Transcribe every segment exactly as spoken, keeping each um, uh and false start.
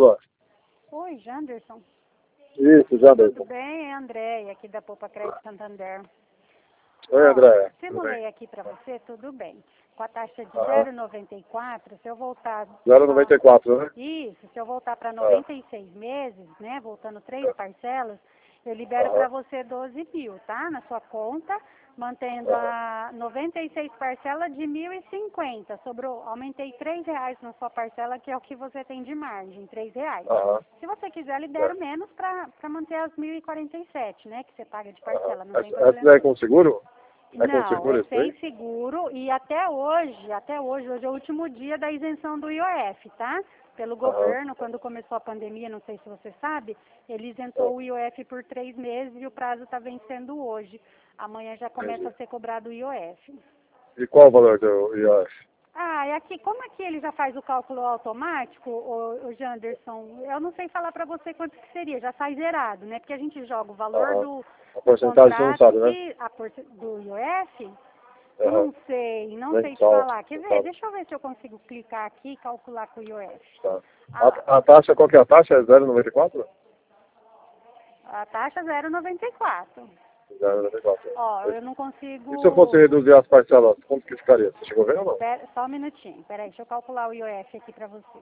Alô? Oi, Janderson. Isso, Janderson. Tudo bem? É a Andréia, aqui da Poupa Crédito Santander. Oi, Andréia. Simulei aqui para você, tudo bem. Com a taxa de Aham. zero vírgula noventa e quatro, se eu voltar... zero vírgula noventa e quatro, né? Isso, se eu voltar para noventa e seis meses, né, voltando três parcelas, eu libero Aham. para você doze mil, tá? Na sua conta, mantendo a noventa e seis parcelas de mil e cinquenta. Sobrou, aumentei três reais na sua parcela, que é o que você tem de margem, três reais. Aham. Se você quiser, libero É. menos para manter as mil e quarenta e sete, né, que você paga de parcela, não Essa, tem essa problema. daí é com seguro? É com Não, seguro é esse sem aí? seguro e até hoje, até hoje, hoje é o último dia da isenção do I O F, tá? Pelo governo, quando começou a pandemia, não sei se você sabe, ele isentou o I O F por três meses e o prazo está vencendo hoje. Amanhã já começa a ser cobrado o I O F. E qual o valor do I O F? Ah, é aqui, como aqui ele já faz o cálculo automático, o, o Janderson, eu não sei falar para você quanto que seria, já sai zerado, né? Porque a gente joga o valor Aham. do, A do porcentagem você não contrato sabe, né? e a porce- do I O F. Aham. Não sei, não sei te Mensal, falar. Quer ver? mensal. Deixa eu ver se eu consigo clicar aqui e calcular com o I O F. Tá. A, A, a taxa, qual que é a taxa? É zero vírgula noventa e quatro? a taxa zero vírgula noventa e quatro. zero vírgula noventa e quatro. Ó, eu não consigo... E se eu fosse reduzir as parcelas, quanto que ficaria? Você chegou a ver ou não? Pera, só um minutinho, peraí, deixa eu calcular o I O F aqui pra você.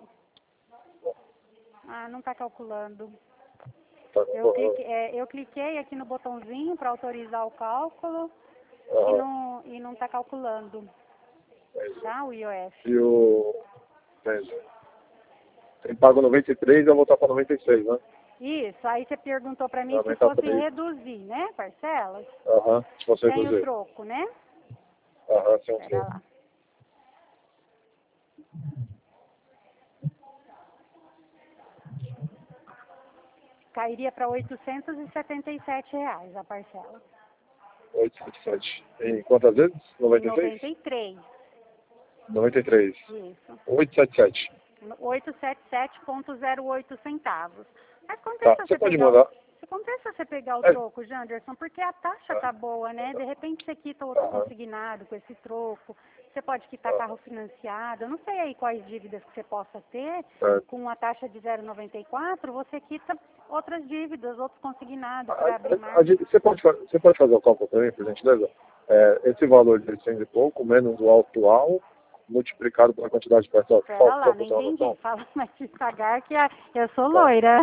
Ah, não tá calculando. Tá, Eu cliquei, é, eu cliquei aqui no botãozinho para autorizar o cálculo e aham. não, e não tá calculando, tá? O I O F. E o... Entendi. Tem pago noventa e três, eu vou voltar para noventa e seis, né? Isso, aí você perguntou pra mim Vai se aumentar fosse três. reduzir, né, parcelas? Aham, se você Tem o reduzir. troco, né? Aham, sim, Pera sim. lá. Cairia para oitocentos e setenta e sete reais a parcela. oitocentos e setenta e sete. Em quantas vezes? noventa e seis? noventa e três. noventa e três. Isso. oitocentos e setenta e sete. oitocentos e setenta e sete vírgula zero oito centavos. Mas Tá, compensa você você pode pegar o, mandar. você compensa você pegar o É. troco, Janderson, porque a taxa Tá. tá boa, né? De repente você quita outro Aham. consignado com esse troco. Você pode quitar Aham. carro financiado. Eu não sei aí quais dívidas que você possa ter. É. Com a taxa de zero vírgula noventa e quatro, você quita outras dívidas, outros consignados A- para a- abrir a margem. gente- Você pode, fa- você pode fazer o cálculo também, por gentileza? É, esse valor de oitocentos e pouco, menos o atual, multiplicado pela quantidade de pessoas que Pera falta, lá, só não para ter uma entendi. noção? Fala mais devagar que a- eu sou Tá, loira.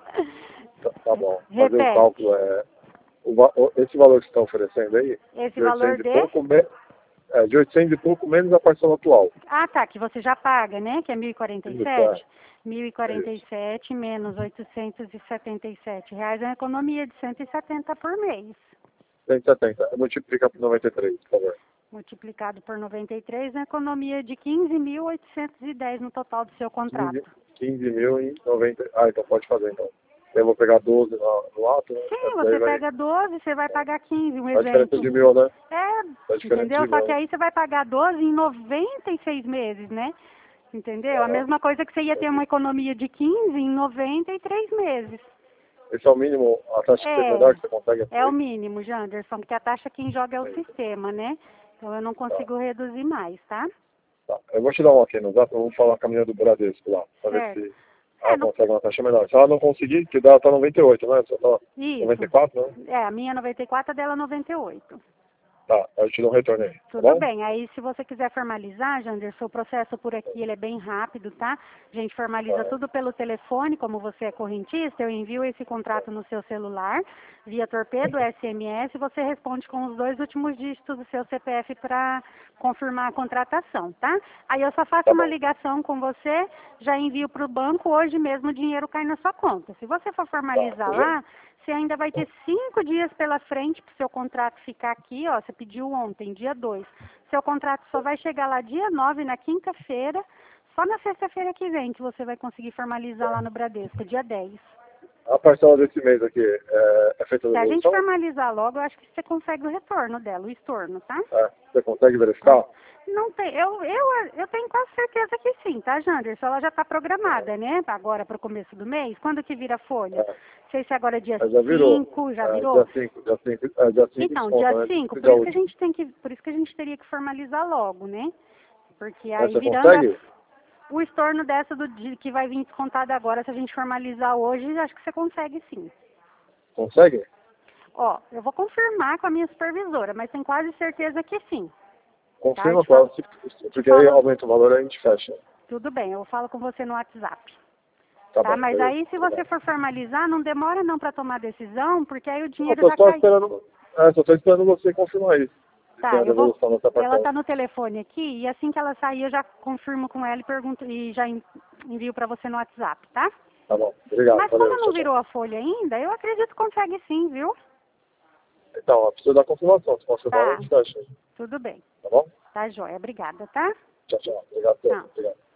tá, tá bom. Fazer o Repete. cálculo é... o va- o- esse valor que você está oferecendo aí, Esse de valor oitocentos e de... pouco, me, é, de oitocentos e pouco menos a parcela atual. Ah, tá, que você já paga, né? Que é mil e quarenta e Isso, sete. é. mil e É quarenta e isso. sete menos oitocentos e setenta e sete reais é uma economia de cento e setenta por mês. cento e setenta. Multiplica por noventa e três, por favor. Multiplicado por noventa e três é uma economia de quinze mil oitocentos e dez no total do seu contrato. quinze mil e noventa. Ah, então pode fazer então. Eu vou pegar doze no, no ato, né? Sim, Daí você vai. pega doze, você vai pagar quinze, um A diferença exemplo. de mil, né? É, A diferença entendeu? de Só mil, que né? aí você vai pagar doze em noventa e seis meses, né? Entendeu? A Aham. mesma coisa que você ia ter uma economia de quinze em noventa e três meses. Esse é o mínimo, a taxa que é menor que você consegue É, é o atrair. mínimo, Janderson, porque a taxa quem joga é o sistema, né? Então eu não consigo reduzir mais, tá? Tá. Eu vou te dar um aqui no zap, eu vou falar com a menina do Bradesco lá, pra ver Certo. se É, ela não, consegue uma taxa menor. Se ela não conseguir, que dá tá noventa e oito, né? Você tá noventa e isso. quatro, né? É, a minha noventa e quatro, a dela noventa e oito. Tá, eu te dou um retorno aí, tá Tudo bom? bem. Aí, se você quiser formalizar, Janderson, o processo por aqui ele é bem rápido, tá? A gente formaliza Aham. tudo pelo telefone, como você é correntista, eu envio esse contrato no seu celular, via torpedo, S M S, você responde com os dois últimos dígitos do seu C P F para confirmar a contratação, tá? Aí eu só faço Tá uma bom. ligação com você, já envio para o banco, hoje mesmo o dinheiro cai na sua conta. Se você for formalizar Tá, lá, você ainda vai ter cinco dias pela frente para o seu contrato ficar aqui, ó. Você pediu ontem, dia dois. Seu contrato só vai chegar lá dia nove, na quinta-feira. Só na sexta-feira que vem que você vai conseguir formalizar lá no Bradesco, dia dez. A parcela desse mês aqui é, é feita Se da a gente devolução? formalizar logo, eu acho que você consegue o retorno dela, o estorno, tá? É, você consegue verificar? Não tem, eu, eu, eu tenho quase certeza que sim, tá, Janderson? Ela já está programada, né? Agora para o começo do mês. Quando que vira a folha? É. Não sei se agora é dia Mas já virou. cinco, já É, virou? dia cinco, dia cinco, é, dia cinco Então, desconta, dia né? cinco, Esse por dia isso que a último. gente tem que, por isso que a gente teria que formalizar logo, né? Porque Mas aí você virando a, consegue? o estorno dessa do dia que vai vir descontado agora, se a gente formalizar hoje, acho que você consegue sim. Consegue? Ó, eu vou confirmar com a minha supervisora, mas tenho quase certeza que sim. Confirma Tá, com ela, te porque aí falo- aumenta o valor e a gente fecha. Tudo bem, eu falo com você no WhatsApp. Tá, Tá, bom, mas beleza. aí se você for formalizar, não demora não para tomar decisão, porque aí o Eu dinheiro tô já só cai. esperando, é, só tô esperando você confirmar isso. Se tem Tá, a eu vou. devolução dessa Ela parcela. tá no telefone aqui e assim que ela sair eu já confirmo com ela e pergunto e já en- envio para você no WhatsApp, tá? Tá bom, obrigado. Mas Valeu, como não tchau, tchau. virou a folha ainda, eu acredito que consegue sim, viu? Então, ó, precisa da confirmação. Se confirmar, Tá, a gente fecha. tudo bem. Tá bom? Tá, joia. Obrigada, tá? Tchau, tchau. Obrigado, Tchau. obrigado.